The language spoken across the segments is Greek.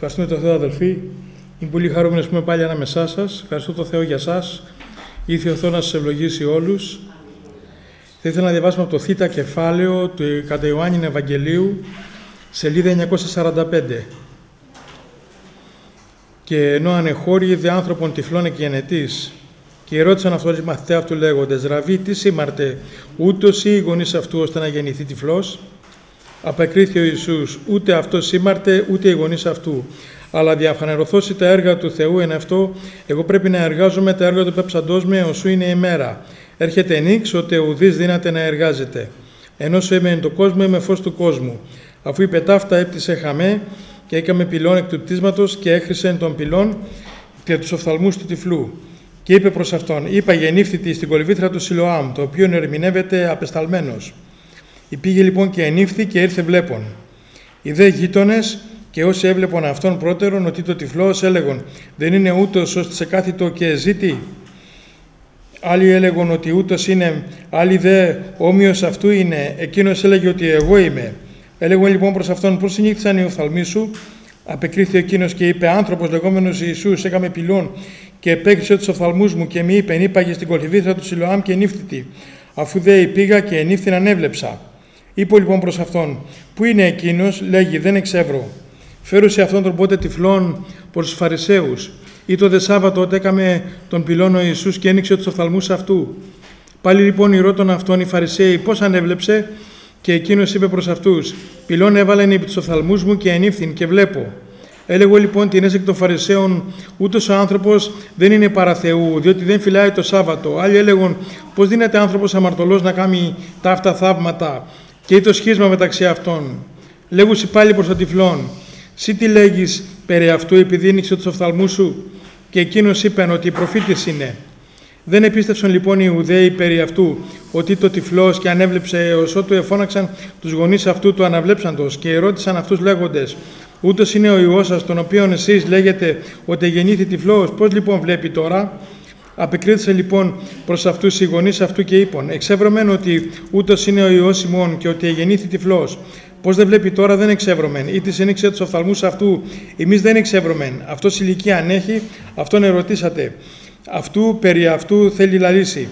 Ευχαριστούμε τον Θεό, αδελφοί. Είμαι πολύ χαρούμενος που είμαι πάλι ανάμεσά σας. Ευχαριστώ τον Θεό για σας. Ήρθε ο Θεός να σας ευλογήσει όλους. Θα ήθελα να διαβάσουμε από το Θ κεφάλαιο του κατά Ιωάννην Ευαγγελίου, σελίδα 945. Και ενώ ανεχώροι είδε άνθρωπον τυφλών εκγενετής, και ρώτησαν αυτόν οι μαθητές αυτού λέγοντες: Ραβί, τι σήμαρτε, ούτως ή οι γονείς αυτού ώστε να γεννηθεί τυφλός? Απεκρίθη ο Ιησούς: Ούτε αυτό σήμαρτε, ούτε οι γονείς αυτού. Αλλά διαφανερωθώσει τα έργα του Θεού εν αυτό, εγώ πρέπει να εργάζομαι τα έργα του πέψαντός με, οσού είναι η μέρα. Έρχεται νύξ, ότε ουδείς δύναται να εργάζεται. Ενώ σου είμαι εν το κόσμο, είμαι φως του κόσμου. Αφού είπε ταύτα, έπτυσε χαμέ και έκαμε πυλών εκ του πτίσματος και έχρισε τον πυλών και τους οφθαλμούς του τυφλού. Και είπε προς αυτόν: Είπα γεννήφθητη στην κολυβήθρα του Σιλοάμ, το οποίο ερμηνεύεται απεσταλμένος. Πήγε λοιπόν και ενύφθη και ήρθε βλέπον. Οι δε γείτονες και όσοι έβλεπον αυτόν πρώτερον ότι το τυφλός έλεγον: Δεν είναι ούτως ώστε σε κάθιτο και ζήτη. Άλλοι έλεγον ότι ούτως είναι, άλλοι δε όμοιος αυτού είναι. Εκείνος έλεγε ότι εγώ είμαι. Έλεγον λοιπόν προς αυτόν: Πώς συνήθισαν οι οφθαλμοί σου? Απεκρίθη εκείνος και είπε: Άνθρωπος λεγόμενος Ιησούς έκαμε πυλών και επέκρισε τους οφθαλμούς μου και μη είπε: Ενύπαγε στην κολυβήθρα του Σιλοάμ και ενύφθητη. Αφού δε πήγα και ενύφθην ανέβλεψα. Είπε λοιπόν προς αυτόν: Πού είναι εκείνος? Λέγει: Δεν εξεύρω. Φέρουσε αυτόν τον πότε τυφλών προς τους Φαρισαίους. Ή το δε Σάββατο ότι έκαμε τον πυλών ο Ιησούς και ένοιξε τους οφθαλμούς αυτού. Πάλι λοιπόν ηρώτων αυτόν οι Φαρισαίοι πώς ανέβλεψε, και εκείνος είπε προς αυτούς: Πυλών έβαλεν επί τους οφθαλμούς μου και ενύφθην και βλέπω. Έλεγω λοιπόν την έσεκ των Φαρισαίων: Ούτως ο άνθρωπος δεν είναι παρά Θεού, διότι δεν φυλάει το Σάββατο. Άλλοι έλεγον: Πώς δύναται άνθρωπος αμαρτωλός να κάνει ταύτα θαύματα, και ή το σχίσμα μεταξύ αυτών. Λέγουσι πάλι προς τον τυφλόν: Συ τι λέγεις περί αυτού, επειδή ένοιξε τους οφθαλμούς σου? Και εκείνος είπεν ότι προφήτης είναι. Δεν επίστευσαν λοιπόν οι Ιουδαίοι περί αυτού, ότι το τυφλός, και ανέβλεψε έως ότου εφώναξαν τους γονείς αυτού του αναβλέψαντος, και ερώτησαν αυτούς λέγοντες: Ούτως είναι ο Υιός σας, τον οποίον εσείς λέγετε ότι γεννήθη τυφλός, πώς λοιπόν βλέπει τώρα? Απεκρίθησαν λοιπόν προς αυτούς οι γονείς αυτού και είπαν: Εξεύρωμεν ότι ούτως είναι ο Υιός ημών και ότι γεννήθη τυφλός. Πώς δεν βλέπει τώρα? Δεν εξεύρωμεν. Ή της ένοιξε τους οφθαλμούς αυτού, εμείς δεν εξεύρωμεν. Αυτός ηλικία αν έχει, αυτόν ερωτήσατε. Αυτού περί αυτού θέλει λαλήσει.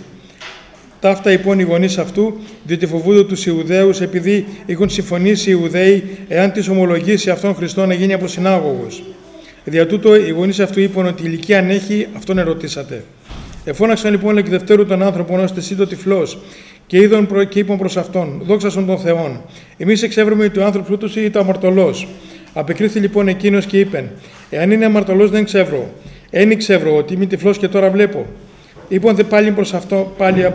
Ταύτα λοιπόν οι γονείς αυτού, διότι φοβούνται τους Ιουδαίους, επειδή έχουν συμφωνήσει οι Ιουδαίοι, εάν τις ομολογήσει αυτόν Χριστό να γίνει από συνάγωγος. Δια τούτο οι γονείς αυτού είπαν ότι ηλικία αν έχει, αυτόν ερωτήσατε. Εφώναξαν λοιπόν εκ δευτέρου τον άνθρωπον ώστε εσύ το τυφλός, και είπαν προς αυτόν: Δόξασον τον Θεόν. Εμείς εξεύρουμε ότι ο άνθρωπος ούτως ή το αμαρτωλός. Απεκρίθη λοιπόν εκείνος και είπεν: Εάν είναι αμαρτωλός, δεν ξεύρω. Εν ξεύρω ότι είμαι τυφλός και τώρα βλέπω. Είπαν δε πάλι προς αυτό,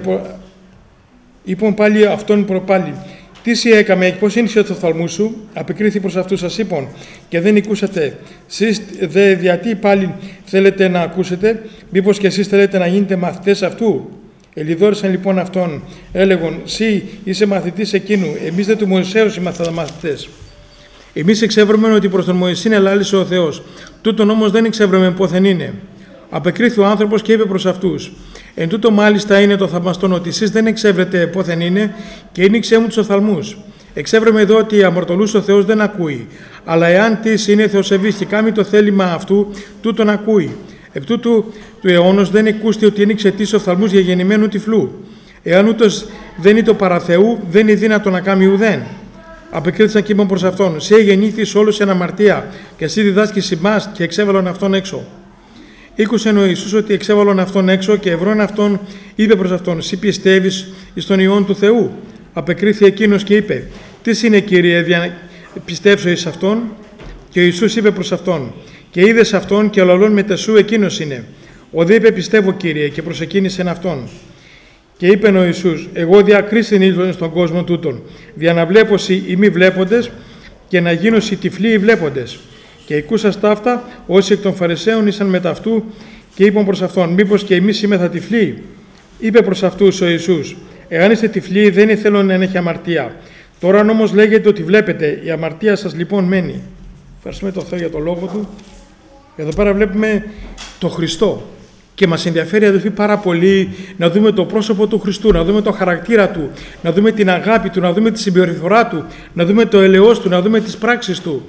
πάλι αυτόν προπάλι: Τι σοι έκαμε, πώς είναι το οφθαλμού σου? Απεκρίθη προς αυτούς σας είπαν: Και δεν ακούσατε. Σεις δε γιατί πάλι θέλετε να ακούσετε? Μήπως και εσείς θέλετε να γίνετε μαθητές αυτού? Ελιδόρισαν λοιπόν αυτόν, έλεγον: Συ είσαι μαθητής εκείνου, εμείς δε του Μωυσέου είμαστε μαθητές. Εμείς εξεύρουμε ότι προς τον Μωυσήν ελάλησε ο Θεός. Τούτον όμως δεν εξεύρουμε πόθεν είναι. Απεκρίθη ο άνθρωπος και είπε προς αυτούς: Εν τούτο μάλιστα είναι το θαυμαστόν, ότι εσείς δεν εξεύρετε πόθεν είναι, και ένοιξέ μου τους οφθαλμούς. Εξεύρουμε εδώ ότι αμαρτωλούς ο Θεός δεν ακούει, αλλά εάν της είναι θεοσεβής και κάνει το θέλημα αυτού, τούτον ακούει. Εκ τούτου του αιώνος δεν εκούστη ότι ένοιξε τις οφθαλμούς για γεννημένου τυφλού. Εάν ούτως δεν είναι το παραθεού, δεν είναι δύνατο να κάνει ουδέν. Απεκρίθησαν και είπαν προς αυτόν: Σε γεννήθης όλους εν αμαρτία, και εσύ διδάσκεις ημάς, και εξέβαλον αυτόν έξω. Ήκουσεν ο Ιησούς ότι εξέβαλον αυτόν έξω, και ευρών αυτόν είπε προς αυτόν: Συ πιστεύεις εις τον Υιόν του Θεού? Απεκρίθη εκείνος και είπε: Τι είναι, Κύριε, πιστεύσω εις αυτόν? Και ο Ιησούς είπε προς αυτόν: Και είδες αυτόν, και ολαλών μετεσού εκείνος είναι. Ο δε είπε: Πιστεύω, Κύριε, και προσεκίνησεν αυτόν. Και είπε ο Ιησούς: Εγώ διακρίστην ήλθον στον κόσμο τούτον, δια να βλέπωσι οι μη βλέποντες, και να γίνωσι τυφλοί οι βλέποντες. Και ακούσας ταύτα, όσοι εκ των Φαρισαίων ήσαν μετά αυτού, και είπαν προς αυτόν: Μήπως και εμείς είμεθα τυφλοί? Είπε προς αυτούς ο Ιησούς: Εάν είστε τυφλοί, δεν ήθελω να έχει αμαρτία. Τώρα όμως λέγεται ότι βλέπετε, η αμαρτία σας λοιπόν μένει. Ευχαριστούμε τον Θεό για το λόγο του. Εδώ πέρα βλέπουμε το Χριστό. Και μας ενδιαφέρει, αδελφοί, πάρα πολύ να δούμε το πρόσωπο του Χριστού, να δούμε το χαρακτήρα του, να δούμε την αγάπη του, να δούμε τη συμπεριφορά του, να δούμε το ελεός του, να δούμε τις πράξεις του.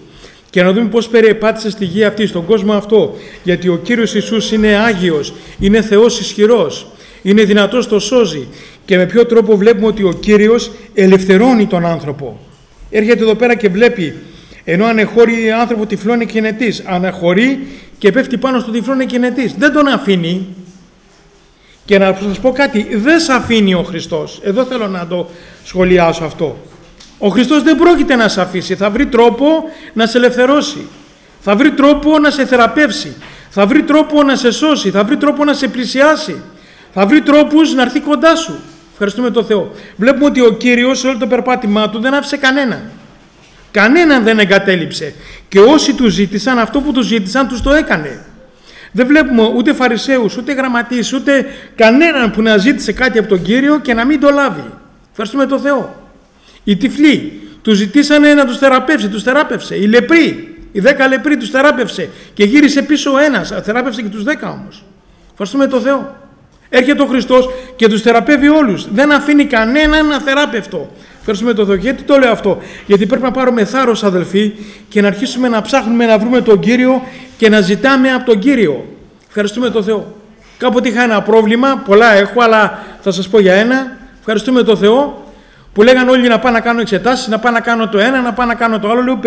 και να δούμε πώς περιεπάτησε στη γη αυτή, στον κόσμο αυτό, γιατί ο Κύριος Ιησούς είναι Άγιος, είναι Θεός ισχυρός, είναι δυνατός, το σώζει, και με ποιο τρόπο βλέπουμε ότι ο Κύριος ελευθερώνει τον άνθρωπο. Έρχεται εδώ πέρα και βλέπει, ενώ ανεχώρει άνθρωπο τυφλών εκκινετής, αναχωρεί και πέφτει πάνω στο τυφλόν εκκινετής, δεν τον αφήνει. Και να σας πω κάτι, δεν σε αφήνει ο Χριστός. Εδώ θέλω να το σχολιάσω αυτό. Ο Χριστός δεν πρόκειται να σε αφήσει, θα βρει τρόπο να σε ελευθερώσει, θα βρει τρόπο να σε θεραπεύσει, θα βρει τρόπο να σε σώσει, θα βρει τρόπο να σε πλησιάσει, θα βρει τρόπους να έρθει κοντά σου. Ευχαριστούμε τον Θεό. Βλέπουμε ότι ο Κύριος σε όλο το περπάτημά του δεν άφησε κανέναν. Κανέναν δεν εγκατέλειψε. Και όσοι του ζήτησαν, αυτό που του ζήτησαν τους το έκανε. Δεν βλέπουμε ούτε Φαρισαίους, ούτε γραμματείς, ούτε κανέναν που να ζήτησε κάτι από τον Κύριο και να μην το λάβει. Ευχαριστούμε τον Θεό. Οι τυφλοί του ζητήσανε να τους θεραπεύσει, τους θεράπευσε. Οι λεπροί, οι 10 λεπροί τους θεράπευσε και γύρισε πίσω ο ένας, θεράπευσε και τους 10 όμως. Ευχαριστούμε τον Θεό. Έρχεται ο Χριστός και τους θεραπεύει όλους. Δεν αφήνει κανέναν αθεράπευτο. Ευχαριστούμε τον Θεό. Γιατί το λέω αυτό? Γιατί πρέπει να πάρουμε θάρρος, αδελφοί, και να αρχίσουμε να ψάχνουμε να βρούμε τον Κύριο και να ζητάμε από τον Κύριο. Ευχαριστούμε τον Θεό. Κάποτε είχα ένα πρόβλημα, πολλά έχω, αλλά θα σας πω για ένα. Ευχαριστούμε τον Θεό, που λέγαν όλοι να πάω να κάνω εξετάσεις, να πάω να κάνω το ένα, να πάω να κάνω το άλλο. Λέω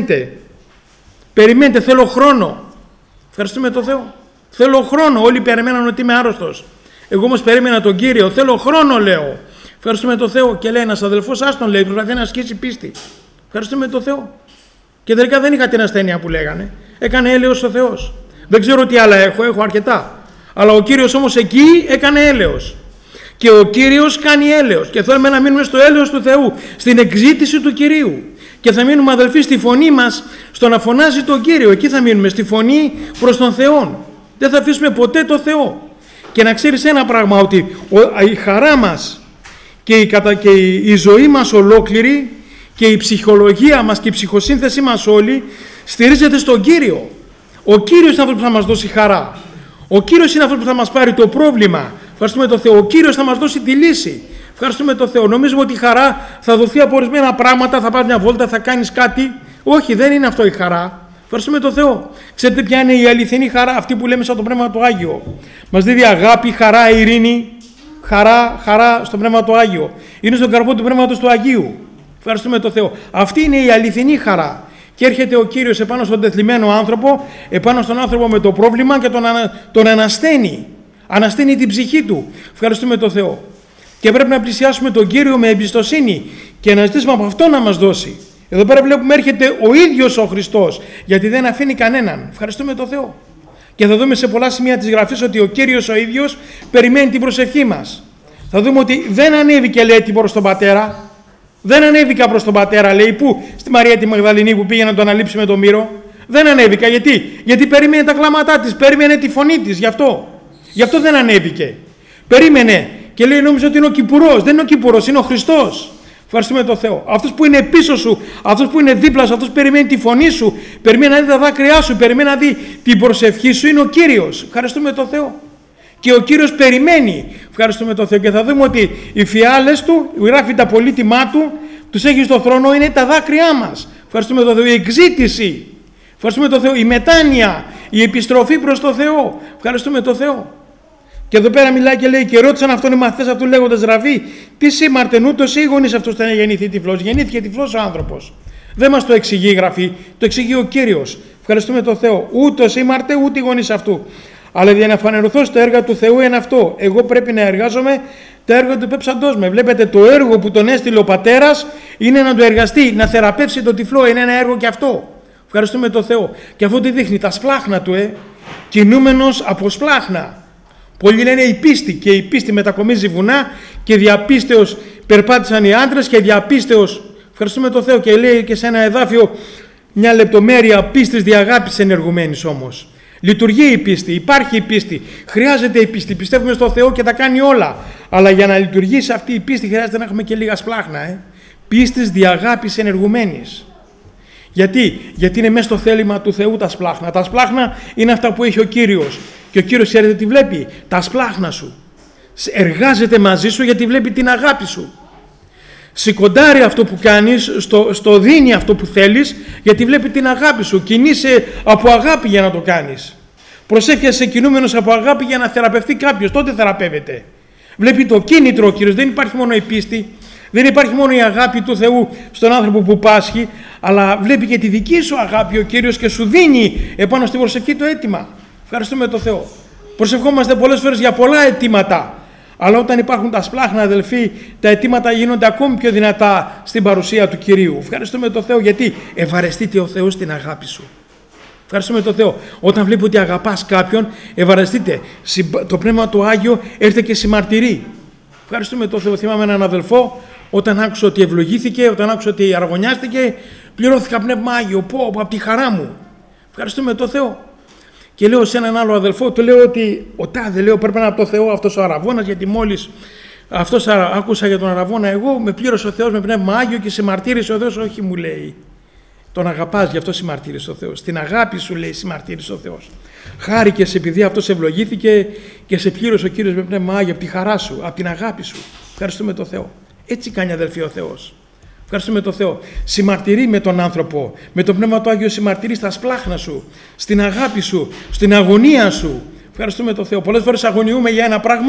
περιμένετε, θέλω χρόνο. Ευχαριστούμε τον Θεό. Θέλω χρόνο. Όλοι περιμέναν ότι είμαι άρρωστος. Εγώ όμως περίμενα τον Κύριο. Θέλω χρόνο, λέω. Ευχαριστούμε τον Θεό. Και λέει ένας αδελφός, άστον, λέει, προσπαθεί να ασκήσει πίστη. Ευχαριστούμε τον Θεό. Και τελικά δεν είχα την ασθένεια που λέγανε. Έκανε έλεος ο Θεός. Δεν ξέρω τι άλλα έχω αρκετά. Αλλά ο Κύριος όμως εκεί έκανε έλεος. Και ο Κύριος κάνει έλεος. Και θέλουμε να μείνουμε στο έλεος του Θεού, στην εξήτηση του Κυρίου. Και θα μείνουμε, αδελφοί, στη φωνή μας, στο να φωνάζει τον Κύριο. Εκεί θα μείνουμε, στη φωνή προς τον Θεό. Δεν θα αφήσουμε ποτέ το Θεό. Και να ξέρεις ένα πράγμα, ότι η χαρά μας και η ζωή μας ολόκληρη και η ψυχολογία μας και η ψυχοσύνθεση μας όλη στηρίζεται στον Κύριο. Ο Κύριος είναι αυτός που θα μας δώσει χαρά. Ο Κύριος είναι αυτός που θα μας πάρει το πρόβλημα. Ευχαριστούμε τον Θεό. Ο Κύριος θα μας δώσει τη λύση. Ευχαριστούμε τον Θεό. Νομίζουμε ότι η χαρά θα δοθεί από ορισμένα πράγματα, θα πάρεις μια βόλτα, θα κάνεις κάτι. Όχι, δεν είναι αυτό η χαρά. Ευχαριστούμε τον Θεό. Ξέρετε ποια είναι η αληθινή χαρά? Αυτή που λέμε σαν το Πνεύμα του Άγιο. Μας δίδει αγάπη, χαρά, ειρήνη. Χαρά στο Πνεύμα του Άγιο. Είναι στον καρπό του Πνεύματος του Αγίου. Ευχαριστούμε τον Θεό. Αυτή είναι η αληθινή χαρά. Και έρχεται ο Κύριος επάνω στον τεθλιμμένο άνθρωπο, επάνω στον άνθρωπο με το πρόβλημα και τον ανασταίνει. Ανασταίνει την ψυχή του. Ευχαριστούμε τον Θεό. Και πρέπει να πλησιάσουμε τον Κύριο με εμπιστοσύνη και να ζητήσουμε από αυτό να μας δώσει. Εδώ πέρα βλέπουμε έρχεται ο ίδιος ο Χριστός, γιατί δεν αφήνει κανέναν. Ευχαριστούμε τον Θεό. Και θα δούμε σε πολλά σημεία της Γραφής ότι ο Κύριος ο ίδιος περιμένει την προσευχή μας. Θα δούμε ότι δεν ανέβηκε, λέει, προς τον Πατέρα. Δεν ανέβηκα προς τον Πατέρα, λέει, που? Στη Μαρία τη Μαγδαληνή που πήγε να το αναλείψει με τον μύρο. Δεν ανέβηκα. Γιατί περίμενε τα κλάματά της, περίμενε τη φωνή της, γι' αυτό δεν ανέβηκε. Περίμενε και λέει, νόμιζε ότι είναι ο Κυπουρός. Δεν είναι ο Κυπουρός, είναι ο Χριστός. Ευχαριστούμε τον Θεό. Αυτός που είναι πίσω σου, αυτός που είναι δίπλα σου, αυτός που περιμένει τη φωνή σου, περιμένει να δει τα δάκρυά σου, περιμένει να δει την προσευχή σου, είναι ο Κύριος. Ευχαριστούμε τον Θεό. Και ο Κύριος περιμένει. Ευχαριστούμε τον Θεό. Και θα δούμε ότι οι φιάλες του, γράφει τα πολύτιμά του, τους έχει στο θρόνο, είναι τα δάκρυά μας. Ευχαριστούμε τον Θεό. Η εξήτηση. Ευχαριστούμε τον Θεό. Η μετάνοια, η επιστροφή προς τον Θεό. Ευχαριστούμε τον Θεό. Και εδώ πέρα μιλάει και λέει: και ρώτησαν αυτόν οι μαθητές αυτού λέγοντας, Ραβί, τι σήμαρτεν ούτως ή οι γονείς αυτούς ήταν γεννηθεί τυφλός? Γεννήθηκε τυφλός ο άνθρωπος. Δεν μας το εξηγεί η Γραφή, το εξηγεί ο Κύριος. Ευχαριστούμε τον Θεό. Ούτως σήμαρτε ούτε οι γονείς αυτού. Αλλά για να φανερωθώ στο έργο του Θεού είναι αυτό. Εγώ πρέπει να εργάζομαι τα έργα του πέψαντός με. Βλέπετε, το έργο που τον έστειλε ο Πατέρας είναι να το εργαστεί, να θεραπεύσει τον τυφλό. Είναι ένα έργο και αυτό. Ευχαριστούμε τον Θεό. Και αυτό τι δείχνει? Τα σπλάχνα του, κινούμενος από σπλάχνα. Πολλοί λένε η πίστη, και η πίστη μετακομίζει βουνά, και διαπίστεως περπάτησαν οι άντρες και διαπίστεως. Ευχαριστούμε τον Θεό. Και λέει και σε ένα εδάφιο μια λεπτομέρεια πίστης δι' αγάπης ενεργουμένης όμως. Λειτουργεί η πίστη, υπάρχει η πίστη, χρειάζεται η πίστη. Πιστεύουμε στο Θεό και τα κάνει όλα. Αλλά για να λειτουργήσει αυτή η πίστη χρειάζεται να έχουμε και λίγα σπλάχνα. Πίστης δι' αγάπης ενεργουμένης. Γιατί είναι μέσα στο θέλημα του Θεού τα σπλάχνα. Τα σπλάχνα είναι αυτά που έχει ο Κύριος. Και ο Κύριος, ξέρετε τι βλέπει? Τα σπλάχνα σου. Εργάζεται μαζί σου γιατί βλέπει την αγάπη σου. Σηκοντάρει αυτό που κάνεις, στο δίνει αυτό που θέλεις, γιατί βλέπει την αγάπη σου. Κινείσαι από αγάπη για να το κάνεις. Προσεύχεσαι κινούμενος από αγάπη για να θεραπευτεί κάποιος, τότε θεραπεύεται. Βλέπει το κίνητρο ο Κύριος, δεν υπάρχει μόνο η πίστη, δεν υπάρχει μόνο η αγάπη του Θεού στον άνθρωπο που πάσχει, αλλά βλέπει και τη δική σου αγάπη ο Κύριος και σου δίνει επάνω στην προσευχή το αίτημα. Ευχαριστούμε τον Θεό. Προσευχόμαστε πολλές φορές για πολλά αιτήματα, αλλά όταν υπάρχουν τα σπλάχνα, αδελφοί, τα αιτήματα γίνονται ακόμη πιο δυνατά στην παρουσία του Κυρίου. Ευχαριστούμε τον Θεό, γιατί ευαρεστείται ο Θεός στην αγάπη σου. Ευχαριστούμε τον Θεό. Όταν βλέπει ότι αγαπάς κάποιον, ευαρεστείτε. Το Πνεύμα του Άγιο έρχεται και συμμαρτυρεί. Ευχαριστούμε τον Θεό. Θυμάμαι έναν αδελφό, όταν άκουσα ότι ευλογήθηκε, όταν άκουσα ότι αργωνιάστηκε, πληρώθηκα Πνεύμα Άγιο. Πω, από τη χαρά μου. Ευχαριστούμε τον Θεό. Και λέω σε έναν άλλο αδελφό, του λέω ότι ο τάδε, λέω, πρέπει να είναι από το Θεό αυτός ο Αραβώνας, γιατί μόλις αυτός άκουσα για τον Αραβώνα, εγώ με πλήρωσε ο Θεός με Πνεύμα Άγιο και συμμαρτύρησε ο Θεός. Όχι, μου λέει. Τον αγαπάς, γι' αυτό συμμαρτύρησε ο Θεός. Στην αγάπη σου, λέει, συμμαρτύρησε ο Θεός. Χάρηκες επειδή αυτός ευλογήθηκε και σε πλήρωσε ο Κύριος με Πνεύμα Άγιο από τη χαρά σου, από την αγάπη σου. Ευχαριστούμε τον Θεό. Έτσι κάνει, αδελφοί, ο Θεός. Ευχαριστούμε τον Θεό. Συμμαρτυρεί με τον άνθρωπο, με το Πνεύμα του Άγιο συμμαρτυρεί στα σπλάχνα σου, στην αγάπη σου, στην αγωνία σου. Ευχαριστούμε τον Θεό. Πολλές φορές αγωνιούμε για ένα πράγμα,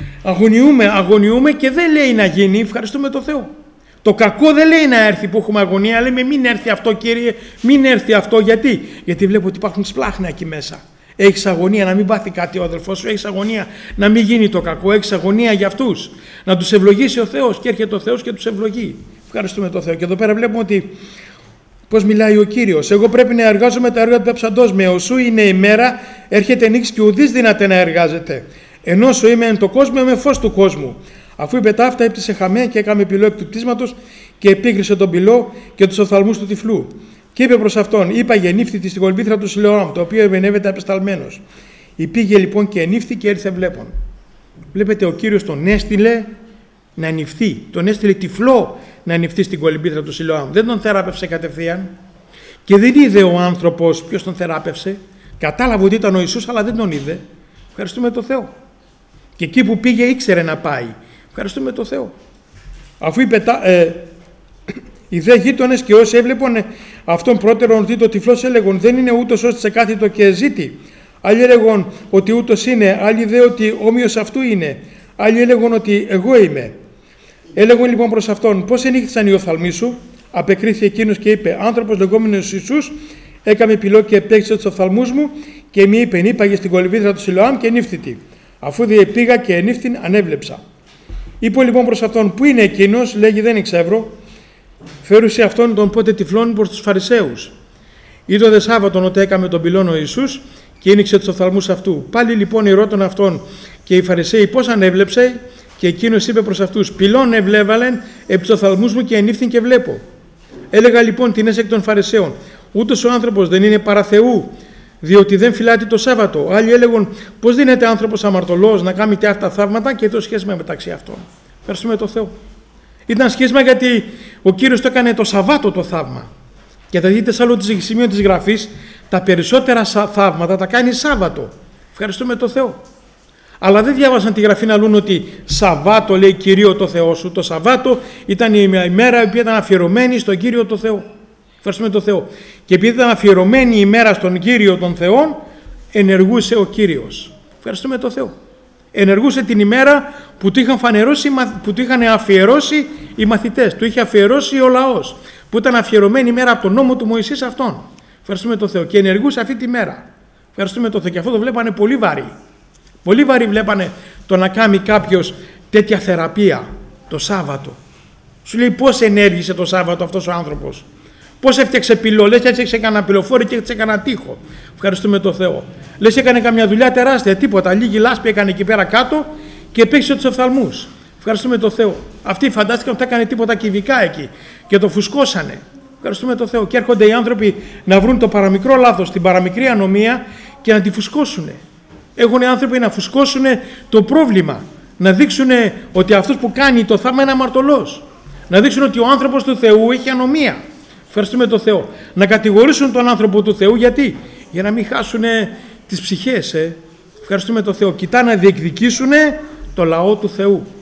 αγωνιούμε και δεν λέει να γίνει. Ευχαριστούμε τον Θεό. Το κακό δεν λέει να έρθει που έχουμε αγωνία, λέμε μην έρθει αυτό, Κύριε, μην έρθει αυτό. Γιατί βλέπω ότι υπάρχουν σπλάχνα εκεί μέσα. Έχεις αγωνία να μην πάθει κάτι ο αδελφός σου, έχεις αγωνία να μην γίνει το κακό, έχεις αγωνία για αυτούς, να τους ευλογήσει ο Θεός, και έρχεται ο Θεός και τους ευλογεί. Ευχαριστούμε τον Θεό. Και εδώ πέρα βλέπουμε ότι πώς μιλάει ο Κύριος. Εγώ πρέπει να εργάζομαι τα έργα του πεψαντός με. Οσού είναι η μέρα, έρχεται νύχης και ουδής δυνατέ να εργάζεται. Ενώ σου είμαι εν το κόσμο, είμαι φως του κόσμου. Αφού είπε τα αυτά, έπτυσε χαμέ και έκαμε πυλό εκ του πτήσματος και επίκρισε τον πυλό και τους οφθαλμούς του τυφλού. Και είπε προς αυτόν: είπα γεννήφθητη στην κολυμπήθρα του Σιλοάμ, το οποίο εμπενεύεται απεσταλμένος. Υπήγε λοιπόν και ενύφθη και ήρθε βλέπον. Βλέπετε, ο Κύριος τον έστειλε να νυφθεί. Τον έστειλε τυφλό να νυφθεί στην κολυμπήθρα του Σιλοάμ. Δεν τον θεράπευσε κατευθείαν. Και δεν είδε ο άνθρωπος ποιος τον θεράπευσε. Κατάλαβε ότι ήταν ο Ιησούς, αλλά δεν τον είδε. Ευχαριστούμε τον Θεό. Και εκεί που πήγε ήξερε να πάει. Ευχαριστούμε τον Θεό. Αφού είπε οι δε γείτονες και όσοι έβλεπαν αυτόν πρώτερον ότι το τυφλός έλεγον δεν είναι ούτως ώστε σε κάθιτο και ζήτη. Άλλοι έλεγον ότι ούτως είναι, άλλοι δε ότι όμοιος αυτού είναι. Άλλοι έλεγον ότι εγώ είμαι. Έλεγον λοιπόν προς αυτόν: πώς ενύχθησαν οι οφθαλμοί σου? Απεκρίθη εκείνος και είπε: άνθρωπος λεγόμενος Ιησούς έκαμε πυλό και επέξε τους οφθαλμούς μου και μη είπε: νύπαγε στην κολυβήθρα του Σιλοάμ και νύφθητη. Αφού διεπήγα και ενύφθην, ανέβλεψα. Είπε λοιπόν προς αυτόν: πού είναι εκείνος? Λέγει: δεν εξεύρω. Φέρουσε αυτόν τον πότε τυφλών προς τους Φαρισαίους. Είδω δε Σάββατον ότι έκαμε τον πυλόν ο Ιησούς και άνοιξε τους οφθαλμούς αυτού. Πάλι λοιπόν ερώτων αυτόν και οι Φαρισαίοι πώς ανέβλεψε, και εκείνος είπε προς αυτούς: πυλόν ευλέβαλεν επί τους οφθαλμούς μου και ενύφθην και βλέπω. Έλεγα λοιπόν την εκ των Φαρισαίων: ούτως ο άνθρωπος δεν είναι παρά Θεού, διότι δεν φυλάτει το Σάββατο. Άλλοι έλεγαν: πώς δίνεται άνθρωπος αμαρτωλός να κάνει αυτά θαύματα, και το σχέσμα μεταξύ αυτών. Ευχαριστούμε τον Θεό. Ήταν σχέσμα γιατί ο Κύριος το έκανε το Σαββάτο το θαύμα. Και θα δείτε σε άλλο σημείο της Γραφής, τα περισσότερα θαύματα τα κάνει Σάββατο. Ευχαριστούμε τον Θεό. Αλλά δεν διάβασαν τη Γραφή να λούν ότι Σαββάτο λέει Κυρίω το Θεό σου. Το Σαββάτο ήταν η ημέρα η οποία ήταν αφιερωμένη στον Κύριο το Θεό. Ευχαριστούμε τον Θεό. Και επειδή ήταν αφιερωμένη η ημέρα στον Κύριο των Θεών, ενεργούσε ο Κύριος. Ευχαριστούμε τον Θεό. Ενεργούσε την ημέρα που του είχαν αφιερώσει οι μαθητές, του είχε αφιερώσει ο λαός, που ήταν αφιερωμένη ημέρα από τον νόμο του Μωυσής αυτόν. Ευχαριστούμε τον Θεό. Και ενεργούσε αυτή τη μέρα. Ευχαριστούμε τον Θεό. Και αυτό το βλέπανε πολύ βαρύ. Πολύ βαρύ βλέπανε το να κάνει κάποιος τέτοια θεραπεία το Σάββατο. Σου λέει πώς ενέργησε το Σάββατο αυτός ο άνθρωπος. Πώς έφτιαξε πυλό, λες έφτιαξε κανένα πυλοφόρο και έφτιαξε κανένα τοίχο. Ευχαριστούμε τον Θεό. Λες έκανε καμιά δουλειά τεράστια, τίποτα. Λίγη λάσπη έκανε εκεί πέρα κάτω και επέξε τους οφθαλμούς. Ευχαριστούμε τον Θεό. Αυτοί φαντάστηκαν ότι έκανε τίποτα κυβικά εκεί και το φουσκώσανε. Ευχαριστούμε τον Θεό. Και έρχονται οι άνθρωποι να βρουν το παραμικρό λάθος, την παραμικρή ανομία και να τη φουσκώσουν. Έχουν οι άνθρωποι να φουσκώσουν το πρόβλημα. Να δείξουν ότι αυτός που κάνει το θαύμα είναι αμαρτωλός. Να δείξουν ότι ο άνθρωπος του Θεού έχει ανομία. Ευχαριστούμε τον Θεό. Να κατηγορήσουν τον άνθρωπο του Θεού γιατί? Για να μην χάσουν τις ψυχές. Ευχαριστούμε τον Θεό. Κοιτά να διεκδικήσουν το λαό του Θεού.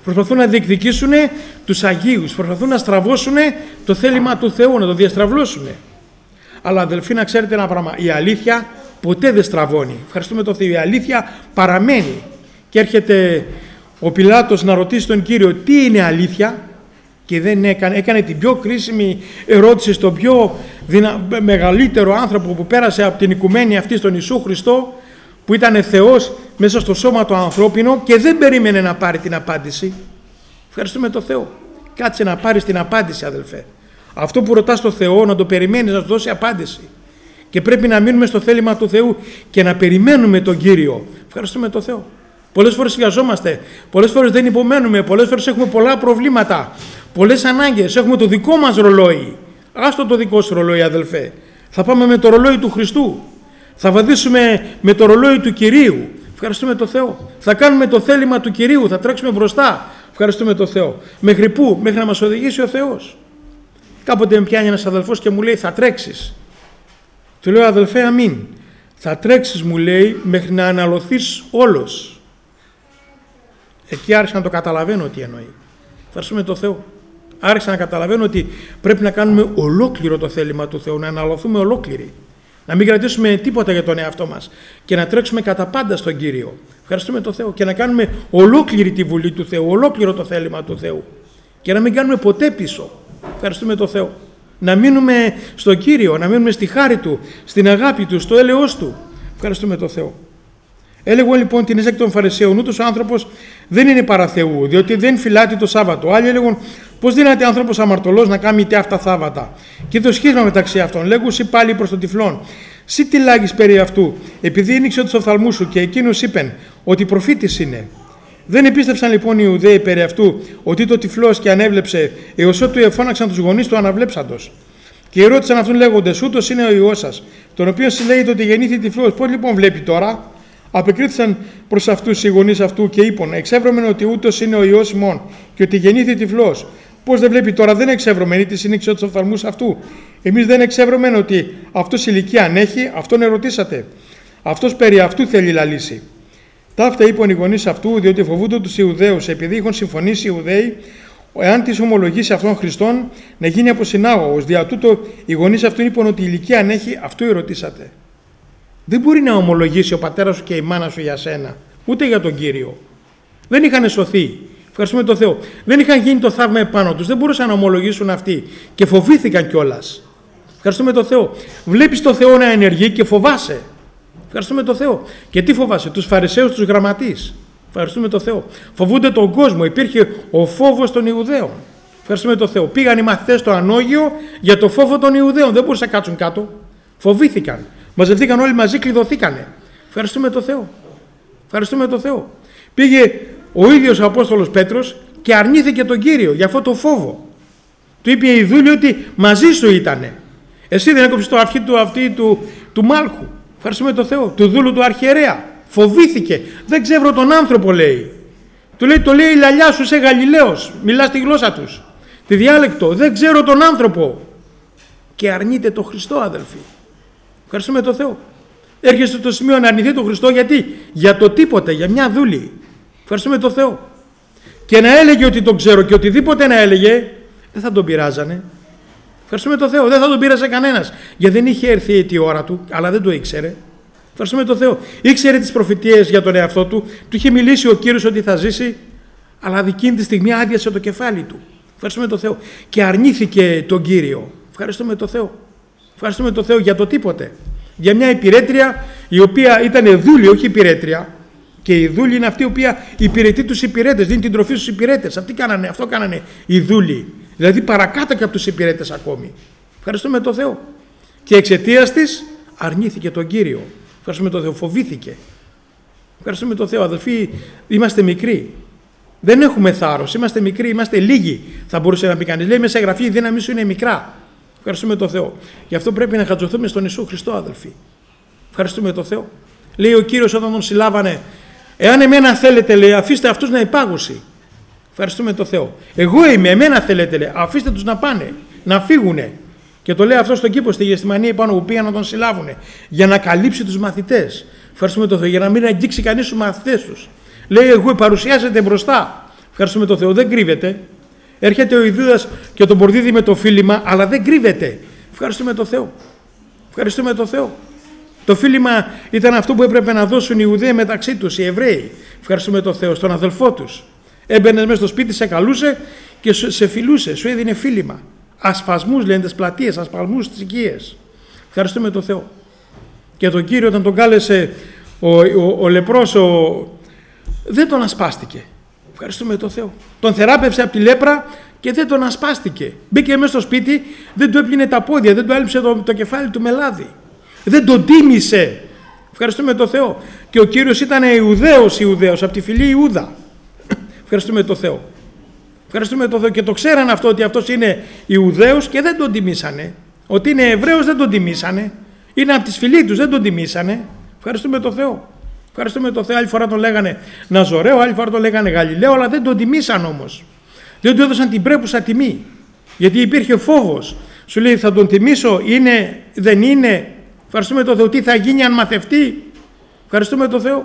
Προσπαθούν να διεκδικήσουν τους Αγίους, προσπαθούν να στραβώσουν το θέλημα του Θεού, να το διαστραβλώσουν. Αλλά αδελφοί, να ξέρετε ένα πράγμα, η αλήθεια ποτέ δεν στραβώνει. Ευχαριστούμε τον Θεό, η αλήθεια παραμένει. Και έρχεται ο Πιλάτος να ρωτήσει τον Κύριο τι είναι αλήθεια, και δεν έκανε την πιο κρίσιμη ερώτηση στον πιο μεγαλύτερο άνθρωπο που πέρασε από την οικουμένη αυτή, στον Ιησού Χριστό, που ήταν Θεός μέσα στο σώμα το ανθρώπινο, και δεν περίμενε να πάρει την απάντηση. Ευχαριστούμε τον Θεό. Κάτσε να πάρεις την απάντηση, αδελφέ. Αυτό που ρωτάς τον Θεό, να το περιμένεις να σου δώσει απάντηση. Και πρέπει να μείνουμε στο θέλημα του Θεού και να περιμένουμε τον Κύριο. Ευχαριστούμε τον Θεό. Πολλές φορές βιαζόμαστε, πολλές φορές δεν υπομένουμε, πολλές φορές έχουμε πολλά προβλήματα, πολλές ανάγκες, έχουμε το δικό μας ρολόι. Άστο το δικό σου ρολόι, αδελφέ. Θα πάμε με το ρολόι του Χριστού. Θα βαδίσουμε με το ρολόι του Κυρίου. Ευχαριστούμε τον Θεό. Θα κάνουμε το θέλημα του Κυρίου, θα τρέξουμε μπροστά. Ευχαριστούμε τον Θεό. Μέχρι πού? Μέχρι να μας οδηγήσει ο Θεός. Κάποτε με πιάνει ένας αδελφός και μου λέει, θα τρέξεις. Του λέω, αδελφέ, αμήν. Θα τρέξεις, μου λέει, μέχρι να αναλωθείς όλος. Εκεί άρχισα να το καταλαβαίνω τι εννοεί. Ευχαριστούμε τον Θεό. Άρχισα να καταλαβαίνω ότι πρέπει να κάνουμε ολόκληρο το θέλημα του Θεού, να αναλωθούμε ολόκληροι. Να μην κρατήσουμε τίποτα για τον εαυτό μας και να τρέξουμε κατά πάντα στον Κύριο. Ευχαριστούμε τον Θεό. Και να κάνουμε ολόκληρη τη βουλή του Θεού, ολόκληρο το θέλημα του Θεού. Και να μην κάνουμε ποτέ πίσω. Ευχαριστούμε τον Θεό. Να μείνουμε στον Κύριο, να μείνουμε στη χάρη Του, στην αγάπη Του, στο έλεος Του. Ευχαριστούμε τον Θεό. Έλεγαν λοιπόν την εις των Φαρισαίων, ούτως ο άνθρωπος δεν είναι παρά Θεού, διότι δεν φυλάτει το Σάββατο. Άλλοι έλεγαν, πώς δύναται άνθρωπος αμαρτωλός να κάνει τε αυτά θάβατα. Και το σχίσμα μεταξύ αυτών. Λέγουσι πάλι προς τον τυφλόν, σύ τι λάγεις περί αυτού, επειδή άνοιξε τους οφθαλμούς σου, και εκείνος είπεν ότι προφήτης είναι. Δεν επίστευσαν λοιπόν οι Ιουδαίοι περί αυτού, ότι το τυφλός και ανέβλεψε, έως ότου εφώναξαν τους γονείς του αναβλέψαντος. Και ρώτησαν αυτόν λέγοντες, ούτως είναι ο Υιός σας, τον οποίο συλλέγεται ότι γεννήθη τυφλός. Πώς λοιπόν βλέπει τώρα? Απεκρίθησαν προς αυτούς οι γονείς αυτού και είπαν, εξεύρωμεν ότι ούτως είναι ο Υιός ημών και ότι γεννήθη τυφλός. Πώς δεν βλέπει τώρα? Δεν εξεύρωμεν, ή της άνοιξε τους οφθαλμούς αυτού. Εμείς δεν εξεύρωμεν ότι αυτός ηλικία ανέχει, αυτόν ερωτήσατε. Αυτός περί αυτού θέλει λαλήσει. Ταύτα είπαν οι γονείς αυτού, διότι φοβούνται τους Ιουδαίους, επειδή είχαν συμφωνήσει οι Ιουδαίοι, εάν τις ομολογήσει αυτόν Χριστόν, να γίνει από συνάγωγος. Δια τούτο οι γονείς αυτού είπαν ότι η ηλικία ανέχει, αυτό ερωτήσατε. Δεν μπορεί να ομολογήσει ο πατέρας σου και η μάνα σου για σένα, ούτε για τον Κύριο. Δεν είχαν σωθεί. Ευχαριστούμε τον Θεό. Δεν είχαν γίνει το θαύμα επάνω τους. Δεν μπορούσαν να ομολογήσουν αυτοί και φοβήθηκαν κιόλας. Ευχαριστούμε τον Θεό. Βλέπεις τον Θεό να ενεργεί και φοβάσαι. Ευχαριστούμε τον Θεό. Και τι φοβάσαι? Τους Φαρισαίους, τους γραμματείς. Ευχαριστούμε τον Θεό. Φοβούνται τον κόσμο. Υπήρχε ο φόβος των Ιουδαίων. Ευχαριστούμε τον Θεό. Πήγαν οι μαθητές στο Ανόγειο για το φόβο των Ιουδαίων. Δεν μπορούσαν να κάτσουν κάτω. Φοβήθηκαν. Μαζευτήκαν όλοι μαζί, κλειδωθήκανε. Ευχαριστούμε τον Θεό. Ευχαριστούμε τον Θεό. Πήγε ο ίδιος ο Απόστολος Πέτρος και αρνήθηκε τον Κύριο για αυτό το φόβο. Του είπε η δούλη ότι μαζί σου ήτανε. Εσύ δεν έκοψες το αρχή του Μάλχου. Ευχαριστούμε τον Θεό. Του δούλου του αρχιερέα. Φοβήθηκε. Δεν ξέρω τον άνθρωπο, λέει. Του λέει, το λέει η λαλιά σου, είσαι Γαλιλαίος. Μιλάς τη γλώσσα τους. Τη διάλεκτο. Δεν ξέρω τον άνθρωπο. Και αρνείται τον Χριστό, αδελφοί. Ευχαριστούμε τον Θεό. Έρχεστε στο σημείο να αρνηθεί τον Χριστό, γιατί? Για το τίποτε, για μια δούλη. Ευχαριστούμε τον Θεό. Και να έλεγε ότι τον ξέρω και οτιδήποτε να έλεγε, δεν θα τον πειράζανε. Ευχαριστούμε τον Θεό. Δεν θα τον πείραζε κανένας. Γιατί δεν είχε έρθει η ώρα του, αλλά δεν το ήξερε. Ευχαριστούμε τον Θεό. Ήξερε τις προφητείες για τον εαυτό του. Του είχε μιλήσει ο Κύριος ότι θα ζήσει, αλλά εκείνη τη στιγμή άδειασε το κεφάλι του. Ευχαριστούμε τον Θεό. Και αρνήθηκε τον Κύριο. Ευχαριστούμε τον Θεό. Ευχαριστούμε τον Θεό για το τίποτε. Για μια υπηρέτρια η οποία ήταν δούλη, όχι υπηρέτρια. Και η δούλη είναι αυτή η οποία υπηρετεί τους υπηρέτες, δίνει την τροφή στους υπηρέτες. Αυτό κάνανε οι δούλοι. Δηλαδή παρακάτω και από τους υπηρέτες ακόμη. Ευχαριστούμε τον Θεό. Και εξαιτίας της αρνήθηκε τον Κύριο. Ευχαριστούμε τον Θεό. Φοβήθηκε. Ευχαριστούμε τον Θεό. Αδελφοί, είμαστε μικροί. Δεν έχουμε θάρρος. Είμαστε μικροί, είμαστε λίγοι. Θα μπορούσε να πει κανείς. Λέει μέσα γραφή, η δύναμή σου είναι μικρά. Ευχαριστούμε τον Θεό. Γι' αυτό πρέπει να χατζωθούμε στον Ιησού Χριστό, αδελφοί. Ευχαριστούμε τον Θεό. Λέει ο Κύριος όταν τον συλλάβανε, εάν εμένα θέλετε, λέει, αφήστε αυτούς να υπάγουσι. Ευχαριστούμε τον Θεό. Εγώ είμαι, εμένα θέλετε, λέει, αφήστε τους να πάνε, να φύγουνε. Και το λέει αυτό στον κήπο στη Γεστημανία πάνω που πήγαν να τον συλλάβουνε, για να καλύψει τους μαθητές. Ευχαριστούμε τον Θεό, για να μην αγγίξει κανείς τους μαθητές τους. Λέει, εγώ παρουσιάζεται μπροστά. Ευχαριστούμε τον Θεό. Δεν κρύβεται. Έρχεται ο Ιούδας και τον πορδίδει με το φίλημα, αλλά δεν κρύβεται. Ευχαριστούμε τον Θεό. Ευχαριστούμε τον Θεό. Το φίλημα ήταν αυτό που έπρεπε να δώσουν οι Ιουδαίοι μεταξύ τους, οι Εβραίοι. Ευχαριστούμε τον Θεό. Στον αδελφό τους. Έμπαινε μέσα στο σπίτι, σε καλούσε και σε φιλούσε, σου έδινε φίλημα. Ασφασμούς λένε τις πλατείες, ασφασμούς στις οικίες. Ευχαριστούμε τον Θεό. Και τον Κύριο, όταν τον κάλεσε ο λεπρός, δεν τον ασπάστηκε. Ευχαριστούμε τον Θεό. Τον θεράπευσε από τη λέπρα και δεν τον ασπάστηκε. Μπήκε μέσα στο σπίτι, δεν του έπλυνε τα πόδια, δεν του άλυψε το κεφάλι του με λάδι. Δεν τον τίμησε. Ευχαριστούμε τον Θεό. Και ο Κύριος ήταν Ιουδαίος, από τη φυλή Ιούδα. Ευχαριστούμε τον Θεό. Ευχαριστούμε τον Θεό. Και το ξέραν αυτό, ότι αυτός είναι Ιουδαίος και δεν τον τιμήσανε. Ότι είναι Εβραίος δεν τον τιμήσανε. Είναι από τη φυλή τους, δεν τον τιμήσανε. Ευχαριστούμε τον Θεό. Ευχαριστούμε τον Θεό. Άλλη φορά τον λέγανε Ναζωραίο, άλλη φορά τον λέγανε Γαλιλαίο, αλλά δεν τον τιμήσαν όμως. Δεν του έδωσαν την πρέπουσα τιμή. Γιατί υπήρχε φόβος. Σου λέει, θα τον τιμήσω, είναι, δεν είναι. Ευχαριστούμε τον Θεό. Τι θα γίνει αν μαθευτεί. Ευχαριστούμε τον Θεό.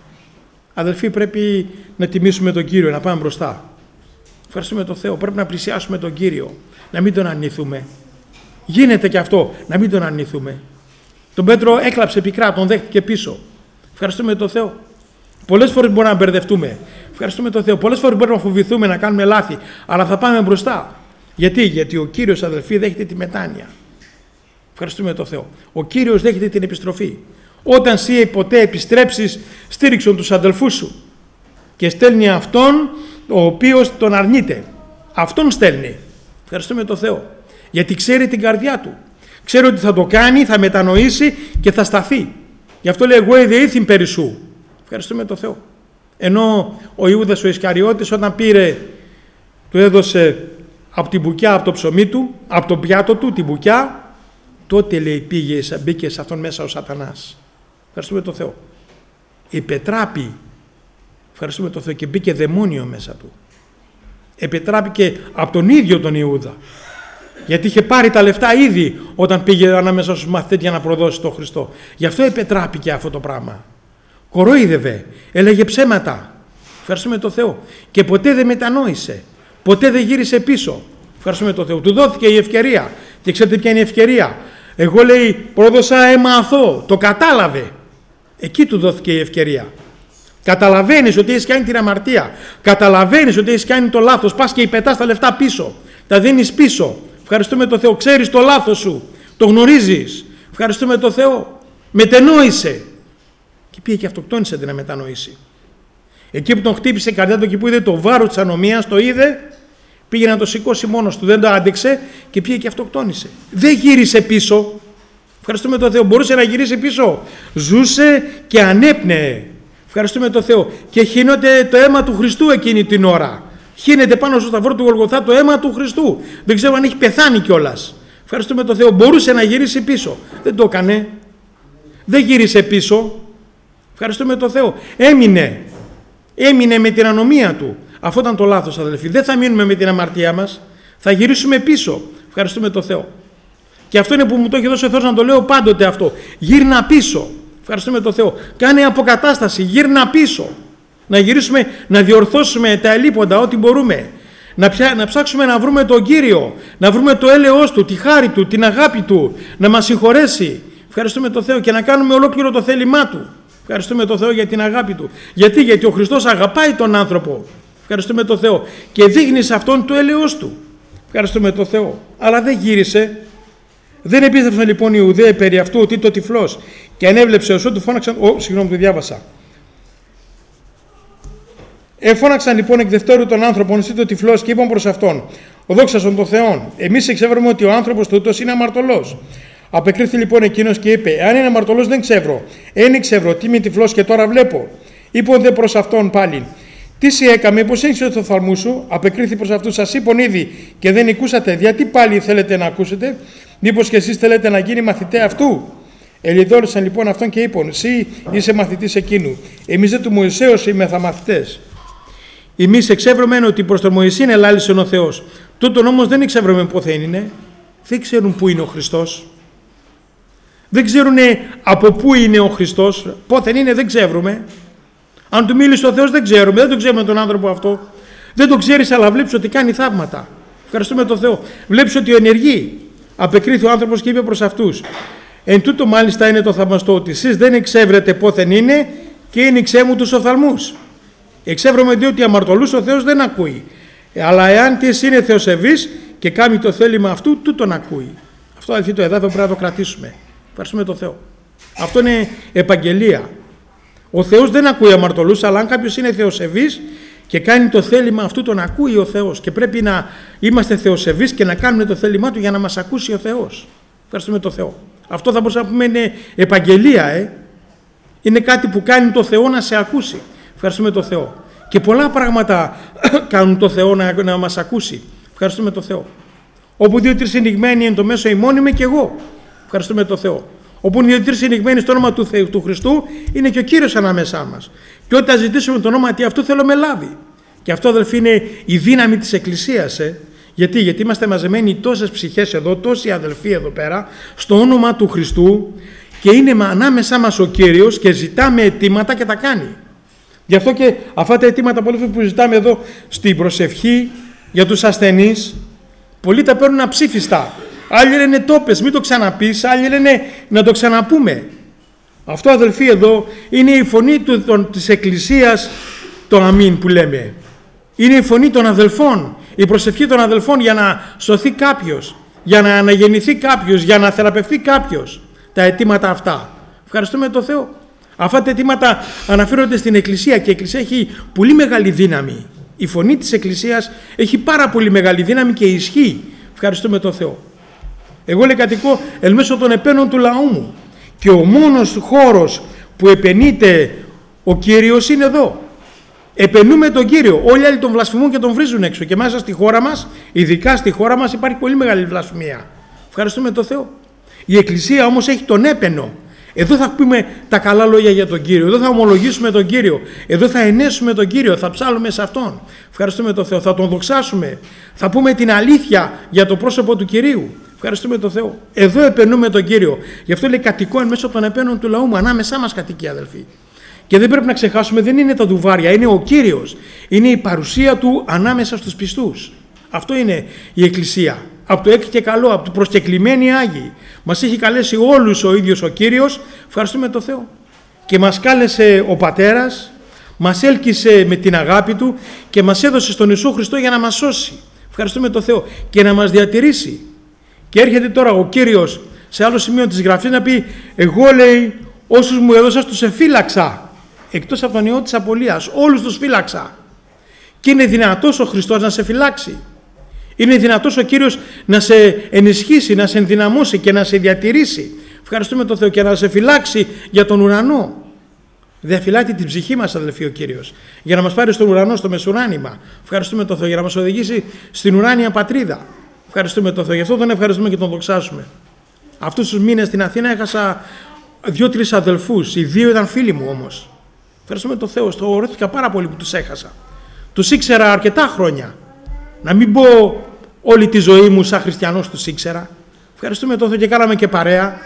Αδελφοί, πρέπει να τιμήσουμε τον Κύριο, να πάμε μπροστά. Ευχαριστούμε τον Θεό. Πρέπει να πλησιάσουμε τον Κύριο, να μην τον αρνηθούμε. Γίνεται και αυτό, να μην τον αρνηθούμε. Τον Πέτρο έκλαψε πικρά, τον δέχτηκε πίσω. Ευχαριστούμε τον Θεό. Πολλές φορές μπορούμε να μπερδευτούμε. Ευχαριστούμε τον Θεό. Πολλές φορές μπορούμε να φοβηθούμε, να κάνουμε λάθη, αλλά θα πάμε μπροστά. Γιατί ο Κύριος, αδελφοί, δέχεται τη μετάνοια. Ευχαριστούμε τον Θεό. Ο Κύριος δέχεται την επιστροφή. Όταν εσύ ποτέ επιστρέψεις, στήριξον τους αδελφούς σου και στέλνει αυτόν ο οποίος τον αρνείται. Αυτόν στέλνει. Ευχαριστούμε τον Θεό. Γιατί ξέρει την καρδιά του. Ξέρει ότι θα το κάνει, θα μετανοήσει και θα σταθεί. Γι' αυτό λέει, εγώ ειδεήθην περί σου. Ευχαριστούμε τον Θεό. Ενώ ο Ιούδας ο Ισκαριώτης, όταν πήρε, του έδωσε από την μπουκιά, από το ψωμί του, από το πιάτο του, την μπουκιά, τότε λέει μπήκε σε αυτόν μέσα ο Σατανάς. Ευχαριστούμε τον Θεό. Επετράπη. Ευχαριστούμε τον Θεό, και μπήκε δαιμόνιο μέσα του. Επετράπηκε από τον ίδιο τον Ιούδα. Γιατί είχε πάρει τα λεφτά ήδη όταν πήγε ανάμεσα στους μαθητές για να προδώσει τον Χριστό. Γι' αυτό επετράπηκε αυτό το πράγμα. Κορόιδευε, έλεγε ψέματα. Ευχαριστούμε τον Θεό. Και ποτέ δεν μετανόησε. Ποτέ δεν γύρισε πίσω. Ευχαριστούμε τον Θεό. Του δόθηκε η ευκαιρία. Και ξέρετε ποια είναι η ευκαιρία. Εγώ, λέει, πρόδωσα αίμα αθώο. Το κατάλαβε. Εκεί του δόθηκε η ευκαιρία. Καταλαβαίνεις ότι έχεις κάνει την αμαρτία. Καταλαβαίνεις ότι έχεις κάνει το λάθος. Πας και πετάς τα λεφτά πίσω. Τα δίνεις πίσω. Ευχαριστούμε τον Θεό. Ξέρεις το λάθος σου. Το γνωρίζεις. Ευχαριστούμε τον Θεό. Μετενόησε. Και πήγε και αυτοκτόνησε αντί να μετανοήσει. Εκεί που τον χτύπησε η καρδιά του και που είδε το βάρος της ανομίας, το είδε, πήγε να το σηκώσει μόνος του. Δεν το άντεξε και πήγε και αυτοκτόνησε. Δεν γύρισε πίσω. Ευχαριστούμε τον Θεό. Μπορούσε να γυρίσει πίσω. Ζούσε και ανέπνεε. Ευχαριστούμε τον Θεό. Και χύνεται το αίμα του Χριστού εκείνη την ώρα. Χύνεται πάνω στο σταυρό του Γολγοθά το αίμα του Χριστού. Δεν ξέρω αν έχει πεθάνει κιόλας. Ευχαριστούμε τον Θεό. Μπορούσε να γυρίσει πίσω. Δεν το έκανε. Δεν γύρισε πίσω. Ευχαριστούμε τον Θεό. Έμεινε με την ανομία του. Αυτό ήταν το λάθος, αδελφοί. Δεν θα μείνουμε με την αμαρτία μας. Θα γυρίσουμε πίσω. Ευχαριστούμε τον Θεό. Και αυτό είναι που μου το έχει δώσει ο Θεός να το λέω πάντοτε αυτό. Γύρνα πίσω. Ευχαριστούμε τον Θεό. Κάνε αποκατάσταση. Γύρνα πίσω. Να γυρίσουμε, να διορθώσουμε τα ελλείποντα ό,τι μπορούμε. Να ψάξουμε να βρούμε τον Κύριο. Να βρούμε το έλεος του, τη χάρη του, την αγάπη του. Να μας συγχωρέσει. Ευχαριστούμε τον Θεό και να κάνουμε ολόκληρο το θέλημά του. Ευχαριστούμε τον Θεό για την αγάπη του. Γιατί ο Χριστός αγαπάει τον άνθρωπο. Ευχαριστούμε τον Θεό. Και δείχνει σε αυτόν το έλεος του. Ευχαριστούμε τον Θεό. Αλλά δεν γύρισε. Δεν επίστεψαν λοιπόν οι Ιουδαίοι περί αυτού ότι το τυφλός. Και ανέβλεψε όσο του φώναξαν. Συγγνώμη, το διάβασα. Εφώναξαν λοιπόν εκ δευτέρου των άνθρωπων, εσύ το τυφλός, και είπαν προς αυτόν: ο δόξασον των Θεών. Εμείς εξεύρουμε ότι ο άνθρωπος τούτος είναι αμαρτωλός. Απεκρίθη λοιπόν εκείνος και είπε: εάν είναι αμαρτωλός δεν ξέρω. Εν εξεύρω, τι είμαι τυφλός και τώρα βλέπω. Είπον δε προς αυτόν πάλι: τι σε έκαμε, πως ένιξε το θαλμού σου. Απεκρίθη προς αυτούς: σας είπον ήδη και δεν ακούσατε. Γιατί πάλι θέλετε να ακούσετε, μήπως και εσείς θέλετε να γίνει μαθητέ αυτού. Ελιδόρησαν λοιπόν αυτόν και είπαν: εσύ είσαι μαθητής εκείνου. Εμείς δε του Μωυσέως είμεθα μαθητές. Εμείς εξεύρωμεν ότι προς τον Μωυσήν ελάλησε ο Θεός. Τούτον όμως δεν εξεύρωμεν πόθεν είναι. Δεν ξέρουν πού είναι ο Χριστός. Δεν ξέρουν από πού είναι ο Χριστός. Πόθεν είναι δεν ξέρουμε. Αν του μίλησε ο Θεός δεν ξέρουμε. Δεν τον ξέρουμε τον άνθρωπο αυτό. Δεν το ξέρεις, αλλά βλέπεις ότι κάνει θαύματα. Ευχαριστούμε τον Θεό. Βλέπεις ότι ενεργεί. Απεκρίθη ο άνθρωπος και είπε προς αυτούς: εν τούτο μάλιστα είναι το θαυμαστό, ότι εσείς δεν εξεύρετε πόθεν είναι και είναι ξέμου τους οφθαλμούς. Εξεύρωμε διότι αμαρτωλούς ο Θεός δεν ακούει. Αλλά εάν τι είναι θεοσεβής και κάνει το θέλημα αυτού, τούτον ακούει. Αυτό, αδελφοί, το εδάφιο πρέπει να το κρατήσουμε. Ευχαριστούμε τον Θεό. Αυτό είναι επαγγελία. Ο Θεός δεν ακούει αμαρτωλούς, αλλά αν κάποιος είναι θεοσεβής και κάνει το θέλημα αυτού, τον ακούει ο Θεός. Και πρέπει να είμαστε θεοσεβείς και να κάνουμε το θέλημά του για να μας ακούσει ο Θεός. Ευχαριστούμε τον Θεό. Αυτό θα μπορούσαμε να πούμε είναι επαγγελία. Είναι κάτι που κάνει το Θεό να σε ακούσει. Ευχαριστούμε τον Θεό. Και πολλά πράγματα κάνουν το Θεό να μας ακούσει. Ευχαριστούμε τον Θεό. Όπου 2-3 συνηγμένοι εν το μέσο ημών είμαι και εγώ. Ευχαριστούμε τον Θεό. Όπου είναι 2-3 συνηγμένοι στο όνομα του Χριστού, είναι και ο Κύριος ανάμεσά μας. Και όταν ζητήσουμε το όνομα αυτού, θέλω με λάβει. Και αυτό, αδελφοί, είναι η δύναμη της Εκκλησίας. Γιατί είμαστε μαζεμένοι τόσες ψυχές εδώ, τόσοι αδελφοί εδώ πέρα, στο όνομα του Χριστού, και είναι ανάμεσά μας ο Κύριος και ζητάμε αιτήματα και τα κάνει. Γι' αυτό και αυτά τα αιτήματα που ζητάμε εδώ στην προσευχή για τους ασθενείς, πολλοί τα παίρνουν αψήφιστα. Άλλοι λένε το πες, μην το ξαναπείς, άλλοι λένε να το ξαναπούμε. Αυτό, αδελφοί, εδώ είναι η φωνή της Εκκλησίας, το αμήν που λέμε. Είναι η φωνή των αδελφών, η προσευχή των αδελφών για να σωθεί κάποιος, για να αναγεννηθεί κάποιος, για να θεραπευτεί κάποιος. Τα αιτήματα αυτά. Ευχαριστούμε τον Θεό. Αυτά τα αιτήματα αναφέρονται στην Εκκλησία και η Εκκλησία έχει πολύ μεγάλη δύναμη. Η φωνή της Εκκλησίας έχει πάρα πολύ μεγάλη δύναμη και ισχύ. Ευχαριστούμε τον Θεό. Εγώ κατοικώ εν μέσω των επένων του λαού μου και ο μόνος χώρος που επενείται ο Κύριος είναι εδώ. Επενούμε τον Κύριο. Όλοι οι άλλοι τον βλασφημούν και τον βρίζουν έξω. Και μέσα στη χώρα μας, ειδικά στη χώρα μας, υπάρχει πολύ μεγάλη βλασφημία. Ευχαριστούμε τον Θεό. Η Εκκλησία όμως έχει τον έπαινο. Εδώ θα πούμε τα καλά λόγια για τον Κύριο. Εδώ θα ομολογήσουμε τον Κύριο. Εδώ θα ενέσουμε τον Κύριο. Θα ψάλουμε σε Αυτόν. Ευχαριστούμε τον Θεό. Θα τον δοξάσουμε. Θα πούμε την αλήθεια για το πρόσωπο του Κυρίου. Ευχαριστούμε τον Θεό. Εδώ επενούμε τον Κύριο. Γι' αυτό λέει κατοικώ εν μέσω των επένων του λαού μου. Ανάμεσά μας κατοικεί, αδελφοί. Και δεν πρέπει να ξεχάσουμε, δεν είναι τα ντουβάρια, είναι ο Κύριος. Είναι η παρουσία του ανάμεσα στους πιστούς. Αυτό είναι η Εκκλησία. Από το έκει και καλό, από το προσκεκλημένοι Άγιοι. Μας έχει καλέσει όλους ο ίδιος ο Κύριος. Ευχαριστούμε τον Θεό. Και μας κάλεσε ο Πατέρας, μας έλκυσε με την αγάπη Του και μας έδωσε στον Ιησού Χριστό για να μας σώσει. Ευχαριστούμε τον Θεό. Και να μας διατηρήσει. Και έρχεται τώρα ο Κύριος σε άλλο σημείο της Γραφής να πει: εγώ, λέει, όσους μου έδωσα τους εφύλαξα. Εκτός από τον ιό της απολίας, όλους τους φύλαξα. Και είναι δυνατός ο Χριστός να σε φυλάξει. Είναι δυνατός ο Κύριος να σε ενισχύσει, να σε ενδυναμώσει και να σε διατηρήσει. Ευχαριστούμε τον Θεό, και να σε φυλάξει για τον ουρανό. Διαφυλάτει την ψυχή μας, αδελφοί, ο Κύριος, για να μας πάρει στον ουρανό, στο μεσουράνημα. Ευχαριστούμε τον Θεό, για να μας οδηγήσει στην ουράνια πατρίδα. Ευχαριστούμε τον Θεό, γι' αυτό τον ευχαριστούμε και τον δοξάσουμε. Αυτούς τους μήνες στην Αθήνα έχασα 2-3 αδελφούς, οι 2 ήταν φίλοι μου όμως. Ευχαριστούμε τον Θεό, στοχωρήθηκα πάρα πολύ που τους έχασα. Τους ήξερα αρκετά χρόνια. Να μην πω όλη τη ζωή μου σαν χριστιανός τους ήξερα. Ευχαριστούμε τον Θεό και κάναμε και παρέα.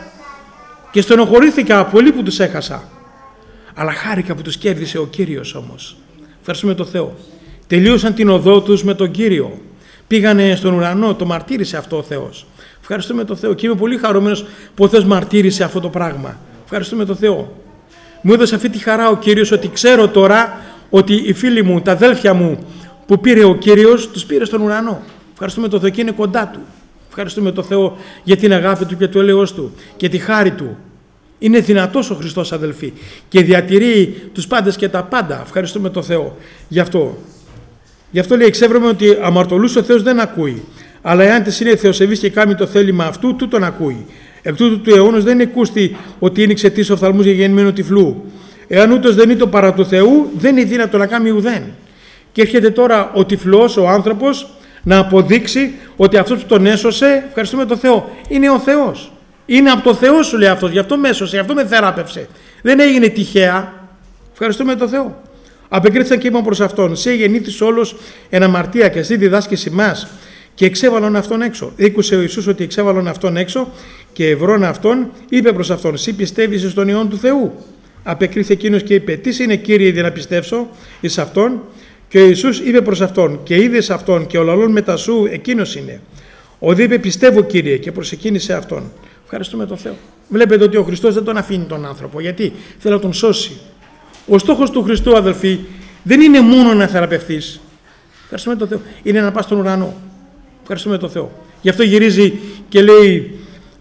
Και στενοχωρήθηκα πολύ που τους έχασα. Αλλά χάρηκα που τους κέρδισε ο Κύριος όμως. Ευχαριστούμε τον Θεό. Τελείωσαν την οδό τους με τον Κύριο. Πήγανε στον ουρανό, το μαρτύρησε αυτό ο Θεός. Ευχαριστούμε τον Θεό και είμαι πολύ χαρούμενος που ο Θεός μαρτύρησε αυτό το πράγμα. Ευχαριστούμε τον Θεό. Μου έδωσε αυτή τη χαρά ο Κύριος, ότι ξέρω τώρα ότι οι φίλοι μου, τα αδέλφια μου που πήρε ο Κύριος, τους πήρε στον ουρανό. Ευχαριστούμε τον Θεό και είναι κοντά Του. Ευχαριστούμε τον Θεό για την αγάπη Του και το έλεος Του και τη χάρη Του. Είναι δυνατός ο Χριστός, αδελφοί, και διατηρεί τους πάντες και τα πάντα. Ευχαριστούμε τον Θεό γι' αυτό. Γι' αυτό λέει: εξεύρωμε ότι αμαρτωλούς ο Θεός δεν ακούει, αλλά εάν της είναι θεοσεβής και κάνει το θέλημα αυτού, τούτον ακούει. Εκ τούτου του αιώνος δεν εκούστη ότι είναι ξετής οφθαλμούς για γεννημένου τυφλού. Εάν ούτως δεν είναι το παρά του Θεού, δεν είναι δύνατο να κάνει ουδέν. Και έρχεται τώρα ο τυφλός, ο άνθρωπος, να αποδείξει ότι αυτός που τον έσωσε, ευχαριστούμε τον Θεό, είναι ο Θεός. Είναι από το Θεό, σου λέει αυτός, γι' αυτό με έσωσε, γι' αυτό με θεράπευσε. Δεν έγινε τυχαία. Ευχαριστούμε τον Θεό. Απεκρίθησαν και είπαν προς αυτόν: σε γεννήθης όλος εν αμαρτία και εσύ διδάσκεις ημάς. Και εξέβαλον αυτόν έξω. Ήκουσε ο Ιησούς ότι εξέβαλον αυτόν έξω και ευρών αυτόν, είπε προς αυτόν: εσύ πιστεύεις στον Υιόν του Θεού? Απεκρίθη εκείνος και είπε: τι είναι, Κύριε, ήδη να πιστεύσω εις αυτόν? Και ο Ιησούς είπε προς αυτόν: και είδες αυτόν και ο λαλών μετά σου εκείνος είναι. Ο δε είπε: πιστεύω, Κύριε, και προσεκίνησε αυτόν. Ευχαριστούμε τον Θεό. Βλέπετε ότι ο Χριστός δεν τον αφήνει τον άνθρωπο. Γιατί? Θέλει να τον σώσει. Ο στόχος του Χριστού, αδελφοί, δεν είναι μόνο να θεραπευθείς. Ευχαριστούμε τον Θεό. Είναι να πας στον ουρανό. Ευχαριστούμε τον Θεό. Γι' αυτό γυρίζει και λέει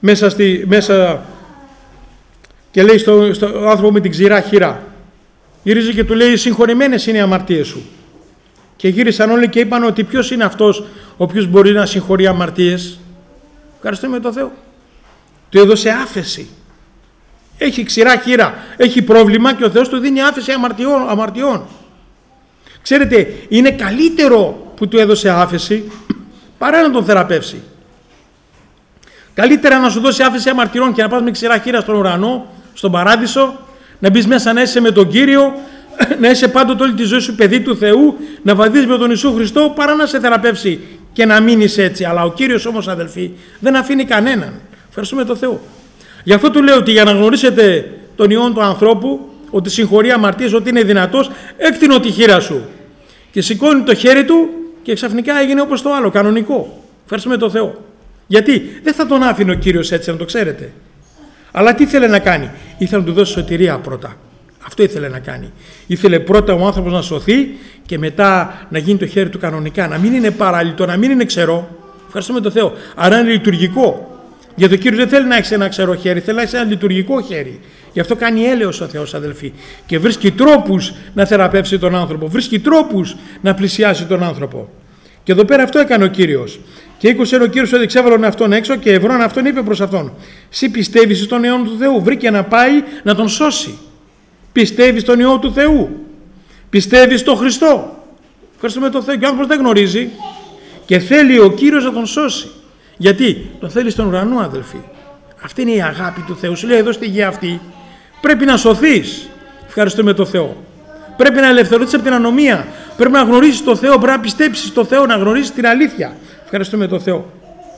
και λέει στον άνθρωπο με την ξηρά χειρά. Γυρίζει και του λέει: συγχωρημένες είναι οι αμαρτίες σου. Και γύρισαν όλοι και είπαν ότι ποιος είναι αυτός ο οποίος μπορεί να συγχωρεί αμαρτίες. Ευχαριστούμε τον Θεό. Του έδωσε άφεση. Έχει ξηρά χείρα, έχει πρόβλημα και ο Θεός του δίνει άφεση αμαρτιών. Ξέρετε, είναι καλύτερο που του έδωσε άφεση παρά να τον θεραπεύσει. Καλύτερα να σου δώσει άφεση αμαρτιών και να πας με ξηρά χείρα στον ουρανό, στον παράδεισο, να μπεις μέσα να είσαι με τον Κύριο, να είσαι πάντοτε όλη τη ζωή σου παιδί του Θεού, να βαδίζεις με τον Ιησού Χριστό, παρά να σε θεραπεύσει και να μείνεις έτσι. Αλλά ο Κύριος όμως, αδελφοί, δεν αφήνει κανέναν. Ευχαριστούμε τον Θεό. Γι' αυτό του λέω ότι για να γνωρίσετε τον Υιόν του ανθρώπου, ότι συγχωρεί αμαρτίες, ότι είναι δυνατός, έκτεινε τη χείρα σου. Και σηκώνει το χέρι του και ξαφνικά έγινε όπως το άλλο, κανονικό. Ευχαριστούμε τον Θεό. Γιατί δεν θα τον άφηνε ο Κύριος έτσι, να το ξέρετε. Αλλά τι ήθελε να κάνει? Ήθελε να του δώσει σωτηρία πρώτα. Αυτό ήθελε να κάνει. Ήθελε πρώτα ο άνθρωπος να σωθεί και μετά να γίνει το χέρι του κανονικά. Να μην είναι παράλυτο, να μην είναι ξερό. Ευχαριστούμε τον Θεό. Άρα είναι λειτουργικό. Γιατί ο Κύριος δεν θέλει να έχει ένα ξερό χέρι, θέλει να έχει ένα λειτουργικό χέρι. Γι' αυτό κάνει έλεος ο Θεός, αδελφοί. Και βρίσκει τρόπους να θεραπεύσει τον άνθρωπο. Βρίσκει τρόπους να πλησιάσει τον άνθρωπο. Και εδώ πέρα αυτό έκανε ο Κύριος. Και ήκουσε ο Κύριος ότι εξέβαλαν αυτόν έξω και ευρών αυτόν είπε προς αυτόν: «Συ πιστεύεις στον Υιόν του Θεού?» Βρήκε να πάει να τον σώσει. Πιστεύεις στον Υιό του Θεού? Πιστεύεις στον Χριστό? Ευχαριστούμε τον Θεό. Και ο άνθρωπος δεν γνωρίζει και θέλει ο Κύριος να τον σώσει. Γιατί? Τον θέλει στον ουρανό, αδελφοί. Αυτή είναι η αγάπη του Θεού. Σου λέει εδώ στη γη αυτή πρέπει να σωθείς. Ευχαριστούμε τον Θεό. Πρέπει να ελευθερωθείς από την ανομία. Πρέπει να γνωρίσεις τον Θεό. Πρέπει να πιστέψεις στον Θεό, να γνωρίσεις την αλήθεια. Ευχαριστούμε τον Θεό.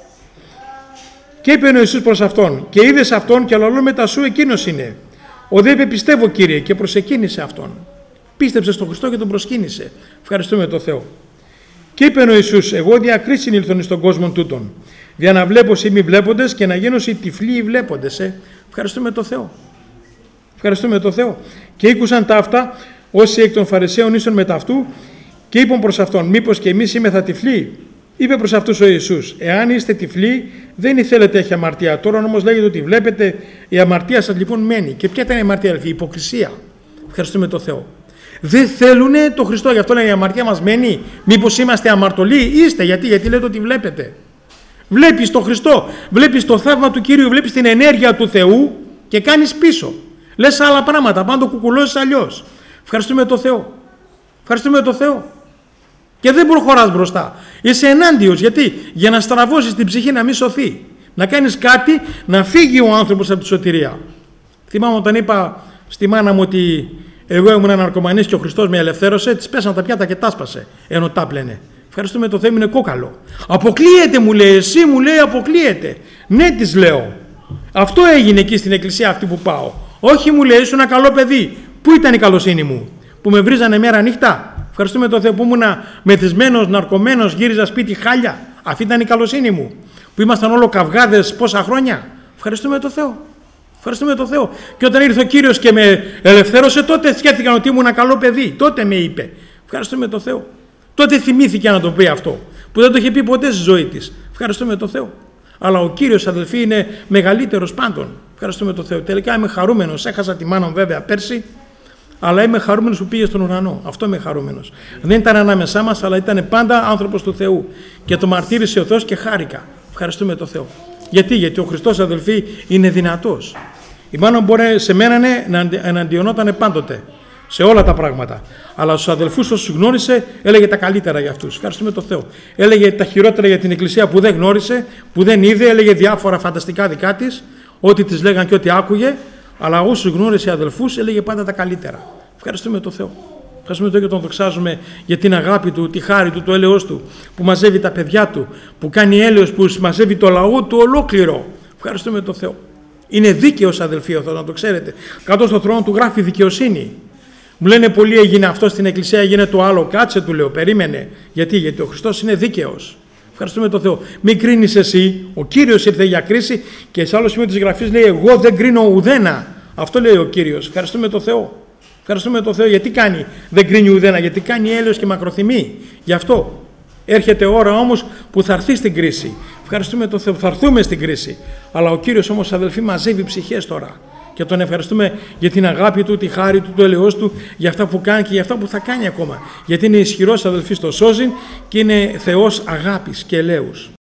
Και είπε ο Ιησούς προς αυτόν: και είδες αυτόν και αλλαλό μετά σου εκείνος είναι. Ο δε είπε: πιστεύω, Κύριε, και προσεκίνησε αυτόν. Πίστεψε στον Χριστό και τον προσκύνησε. Ευχαριστούμε τον Θεό. Και είπε ο Ιησούς: εγώ διακρίσιν ήλθον στον κόσμο τούτον. Δια να βλέπω μη βλέποντες και να γίνω οι τυφλοί οι βλέποντες. Ευχαριστούμε τον Θεό. Ευχαριστούμε τον Θεό. Και ήκουσαν τα αυτά όσοι εκ των Φαρισαίων ήσον μετά αυτού και είπαν προς αυτόν: μήπως και εμείς είμεθα τυφλοί? Είπε προς αυτούς ο Ιησούς: εάν είστε τυφλοί, δεν ήθελετε έχει αμαρτία. Τώρα όμως λέγεται ότι βλέπετε, η αμαρτία σας λοιπόν μένει. Και ποια ήταν η αμαρτία, αδελφοί? Η υποκρισία. Ευχαριστούμε τον Θεό. Δεν θέλουν τον Χριστό, γι' αυτό λένε η αμαρτία μας μένει. Μήπως είμαστε αμαρτωλοί? Είστε, γιατί λέτε ότι βλέπετε. Βλέπεις τον Χριστό, βλέπεις το θαύμα του Κυρίου, βλέπεις την ενέργεια του Θεού και κάνεις πίσω. Λες άλλα πράγματα, πάντα κουκουλώσεις αλλιώς. Ευχαριστούμε τον Θεό. Ευχαριστούμε τον Θεό. Και δεν προχωράς μπροστά. Είσαι ενάντιος. Γιατί? Για να στραβώσεις την ψυχή να μην σωθεί. Να κάνεις κάτι να φύγει ο άνθρωπος από τη σωτηρία. Θυμάμαι όταν είπα στη μάνα μου ότι εγώ ήμουν ναρκωμανής και ο Χριστός με ελευθέρωσε, της πέσαν τα πιάτα και τα σπάσε. Ενώ τα πλένε. Ευχαριστούμε το Θεό, είναι κόκαλο. Αποκλείεται, μου λέει, εσύ, μου λέει, αποκλείεται. Ναι, της λέω. Αυτό έγινε εκεί στην εκκλησία αυτή που πάω. Όχι, μου λέει, ήσουν ένα καλό παιδί. Πού ήταν η καλοσύνη μου? Που με βρίζανε μέρα νύχτα. Ευχαριστούμε τον Θεό που ήμουν μεθυσμένος, ναρκωμένος, γύριζα σπίτι χάλια. Αυτή ήταν η καλοσύνη μου. Που ήμασταν όλο καυγάδες πόσα χρόνια. Ευχαριστούμε τον Θεό. Ευχαριστούμε τον Θεό. Και όταν ήρθε ο Κύριος και με ελευθέρωσε, τότε σκέφτηκαν ότι ήμουν ένα καλό παιδί. Τότε με είπε. Ευχαριστούμε τον Θεό. Τότε θυμήθηκε να το πει αυτό. Που δεν το είχε πει ποτέ στη ζωή της. Ευχαριστούμε τον Θεό. Αλλά ο Κύριος, αδελφοί, είναι μεγαλύτερος πάντων. Ευχαριστούμε τον Θεό. Τελικά είμαι χαρούμενος. Έχασα τη μάνα μου βέβαια πέρσι. Αλλά είμαι χαρούμενος που πήγε στον ουρανό. Αυτό είμαι χαρούμενος. Δεν ήταν ανάμεσά μας, αλλά ήταν πάντα άνθρωπος του Θεού. Και το μαρτύρησε ο Θεός και χάρηκα. Ευχαριστούμε τον Θεό. Γιατί ο Χριστός, αδελφοί, είναι δυνατός. Η μάνα μπορεί σε μένα να εναντιονόταν πάντοτε. Σε όλα τα πράγματα. Αλλά στους αδελφούς όσους γνώρισε, έλεγε τα καλύτερα για αυτούς. Ευχαριστούμε τον Θεό. Έλεγε τα χειρότερα για την εκκλησία που δεν γνώρισε, που δεν είδε, έλεγε διάφορα φανταστικά δικά της, ό,τι της λέγαν και ό,τι άκουγε. Αλλά όσους γνώρισε αδελφούς, έλεγε πάντα τα καλύτερα. Ευχαριστούμε τον Θεό. Ευχαριστούμε τον Θεό και τον δοξάζουμε για την αγάπη του, τη χάρη του, το έλεος του, που μαζεύει τα παιδιά του, που κάνει έλεος, που μαζεύει το λαό του ολόκληρο. Ευχαριστούμε τον Θεό. Είναι δίκαιος, αδελφοί, ο Θεός, να το ξέρετε. Κάτω στον θρόνο του γράφει δικαιοσύνη. Μου λένε πολλοί, έγινε αυτό στην εκκλησία, έγινε το άλλο. Κάτσε, του λέω, περίμενε. Γιατί ο Χριστός είναι δίκαιος. Ευχαριστούμε τον Θεό. Μην κρίνεις εσύ. Ο Κύριος ήρθε για κρίση και σε άλλο σημείο της Γραφής λέει: εγώ δεν κρίνω ουδένα. Αυτό λέει ο Κύριος. Ευχαριστούμε τον Θεό. Ευχαριστούμε τον Θεό. Γιατί κάνει, δεν κρίνει ουδένα? Γιατί κάνει έλεος και μακροθυμεί. Γι' αυτό. Έρχεται ώρα όμως που θα έρθει στην κρίση. Ευχαριστούμε τον Θεό. Θα έρθουμε στην κρίση. Αλλά ο Κύριος όμως, αδελφοί, μαζεύει ψυχές τώρα. Και τον ευχαριστούμε για την αγάπη του, τη χάρη του, το ελαιός του, για αυτά που κάνει και για αυτά που θα κάνει ακόμα. Γιατί είναι ισχυρός, αδελφοί, στο σώζει και είναι Θεός αγάπης και ελέους.